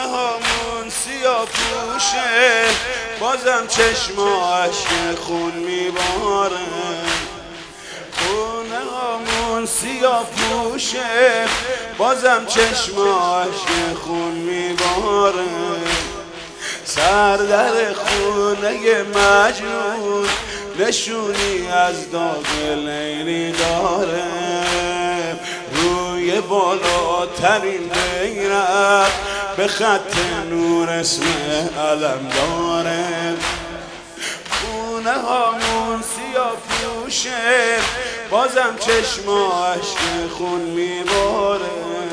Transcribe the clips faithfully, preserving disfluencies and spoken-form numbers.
هامون سیاه پوشه بازم چشماش خون میباره، خونه هامون سیاه پوشه بازم چشماش خون میباره، سر در خونه مجنون نشونی از داغ لیلی داره، روی بالاترین بیرق به خط نور اسم علم داره، خونه هامون سیاه پوشه بازم چشماش خون میباره،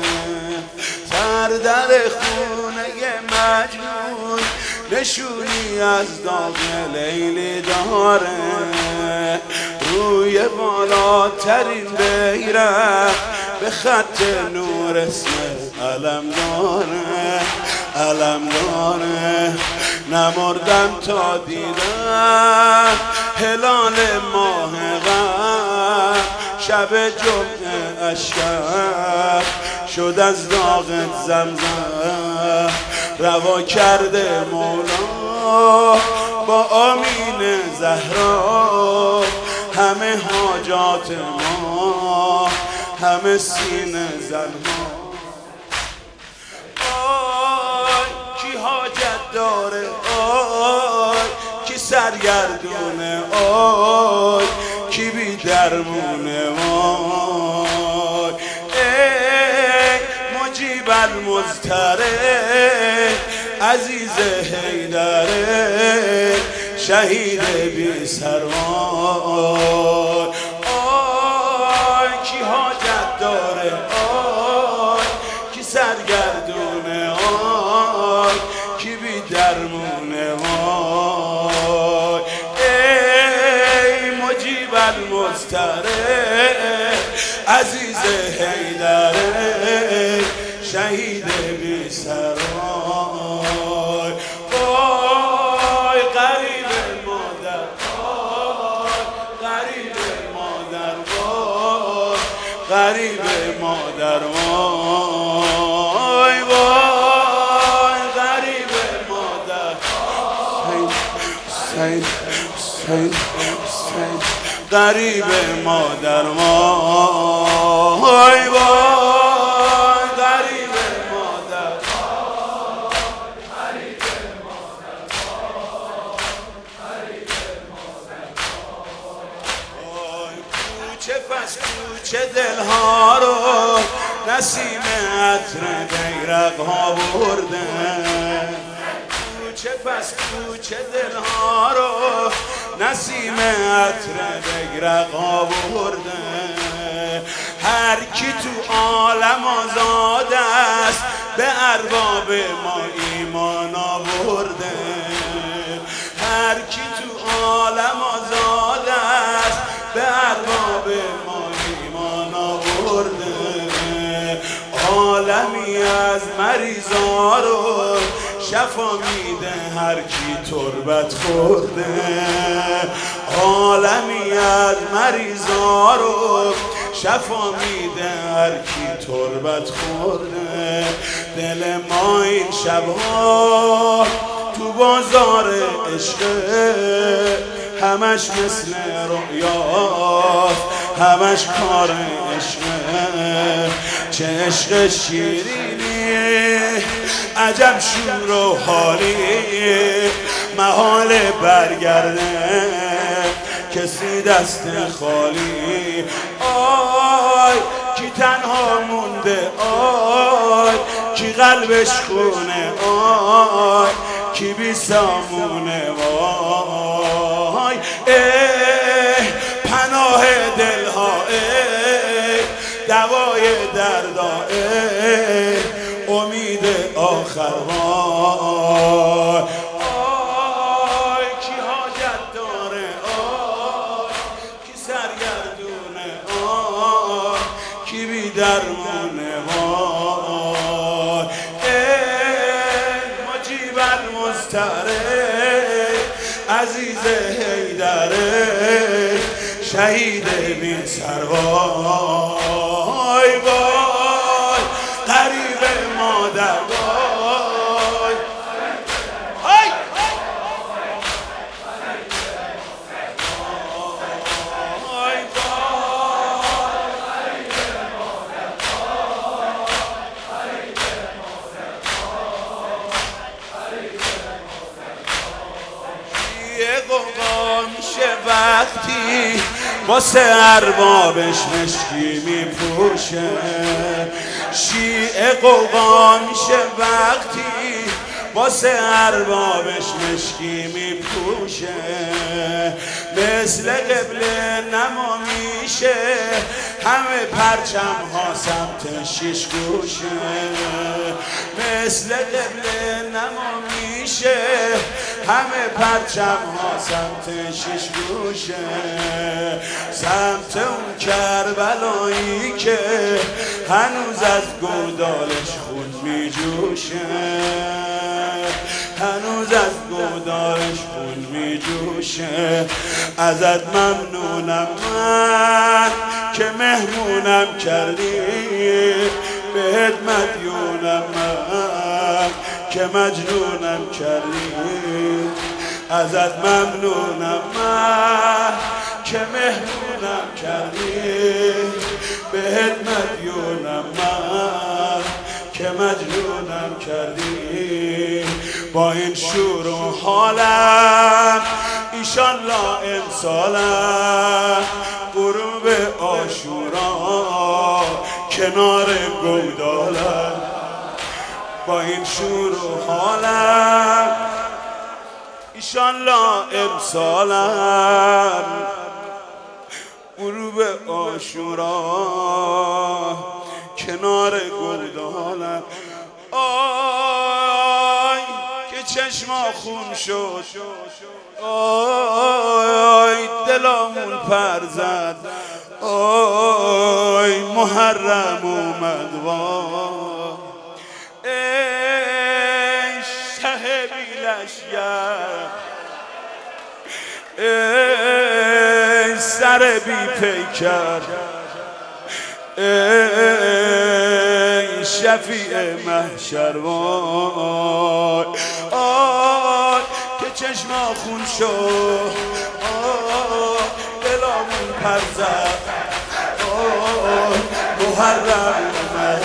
سر در خونه مجنون نشونی از داغ لیلی داره، روی بالاترین بیرق به خط نور اسم علم داره، علم داره. نمردم تا دیدم هلال ماه غم، شب جمعه اشکر شد از داغ زمزم، روا کرده مولا با آمین زهرا همه حاجات ما، همه سینه زنها. آی کی حاجت داره، آی کی سرگردونه، آی کی بی درمونه، وای ای مجیب المضطره عزیز حیدره شهید بی سروای. آی کی حاجت داره، آی کی سرگردونه، آی کی بی درمونه، وای ای مجیب المضطره عزیز حیدره شهید بی سروای. وای غریب مادر، وای غریب مادر، وای غریب مادر، وای وای غریب مادر، سید سید سید غریب مادر، وای وای غریب مادر، غریب مادر، غریب مادر. وای کوچه پس کوچه دلها رو نسیم عطر بیرق ها برده، کوچه پس کوچه دلها رو نسیم عطر بیرق ها برده، هر کی تو عالم آزاد است به ارباب ما ایمان آورده، هر کی تو عالم آزاد است به ارباب ما ایمان آورده، عالمی از مریضا رو شفا میده هر کی تربت خورده، عالمی از مریضا رو شفا میده هر کی تربت خورده. دل ما این شبها تو بازار عشق همش مثل رؤیاست، همش کار عشقه، چه عشق شیرینی عجب شور و حالی، محال برگرده کسی دست خالی. آی کی تنها مونده، آی کی قلبش خونه، آی کی بی سامونه، وای ای پناه دلها، ای دوای دردا، ای امید آخر، وای آی کی حاجت داره، آی کی سرگردونه، آی کی بی درمونه، وای ای مجیب المضطره عزیز حیدره شهید بی سروای. وای غریب مادر، وای وقتی واسه اربابش مشکی میپوشه، شیعه قوقا میشه وقتی واسه اربابش مشکی میپوشه، مثل قبله نما میشه همه پرچم ها سمت شیش گوشه، مثل قبله نما میشه همه پرچم ها سمت شیش گوشه، سمت اون کربلایی که هنوز از گودالش خون میجوشه، هنوز از گودالش خون میجوشه. ازت ممنونم من که مهمونم کردی، بهت مدیونم من که مجنونم کردی، ازت ممنونم من که مهمونم کردی، بهت مدیونم من که مجنونم کردی. با این شور و حالم ایشالله امسالم غروب عاشورا کنار گودالم، با این شور و حالم ایشالله امسالم غروب عاشورا کنار گودالم. آی که چشما خون شد، آی دلامون پر زد، آی محرم اومد وای، ای شه بی لشگر، ای سر بی پیکر، ای شفیع محشر وای، آی که چشما خون شد، آی دلامون پر زد، آی محرم اومد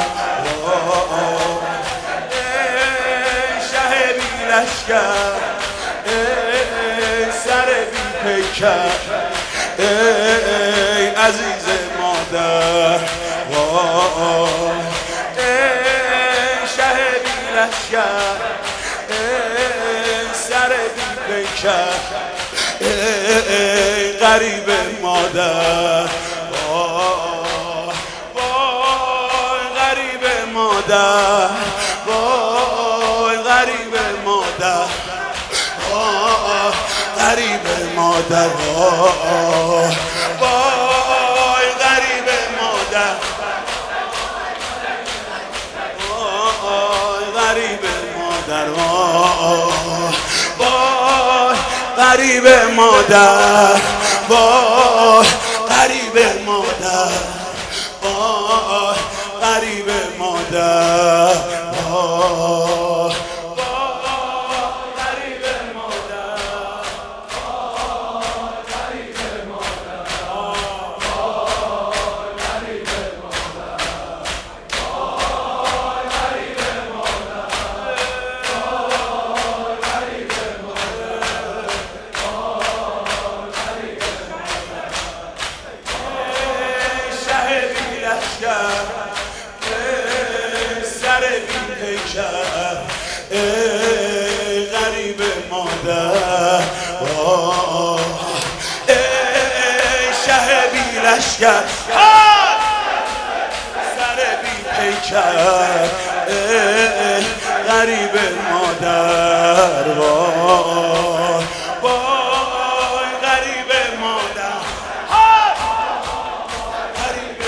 وای، ای شه بی لشگر، ای سر بی پیکر، ای عزیز مادر وای، ای شه بی لشگر، ای سر بی پیکر، ای غریب مادر وای، وای غریب مادر، وای غریب مادر، وای غریب مادر، وای وای غریب مادر، وای غریب مادر، وای غریب مادر، وای غریب مادر، وای غریب مادر، وای سر بی پیکر، ای غریب مادر، ای شه بی لشگر، سر بی پیکر، ای غریب مادر، وای وای غریب مادر، غریب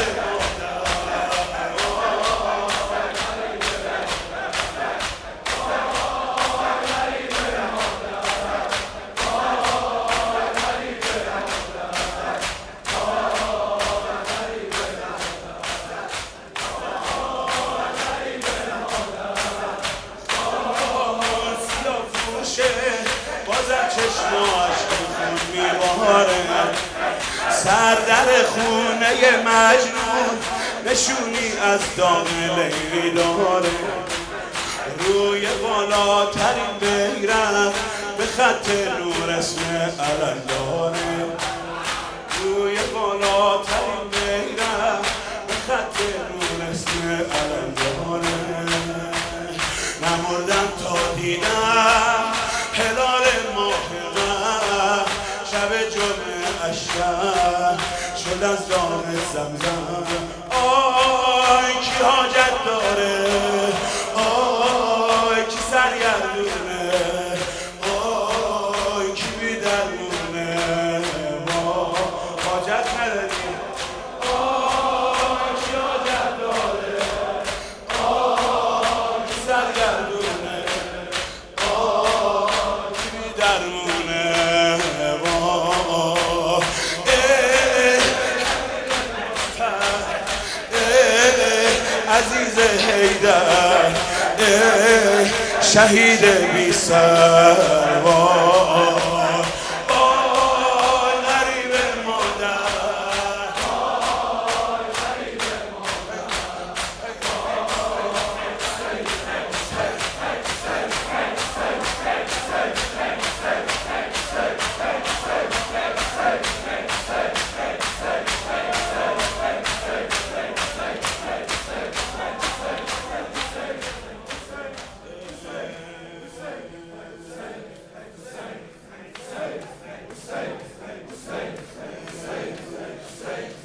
چشماش خون میباره، سر در خونه مجنون نشونی از داغ لیلی داره، روی بالاترین بیرق به خط نور اسم علم داره روی بالاترین بیرم به خط نور اسم علم داره نمردم تا دیدم هلال ماه غم شب جمعه اشرم شد از دام زمزم آی کی حاجت داره آی کی سرگردونه آی کی بی درمونه ما حاجت نداریم آی کی حاجت داره آی کی سرگردونه آی کی بی درمونه ما عزیز حیدر شهید بی سر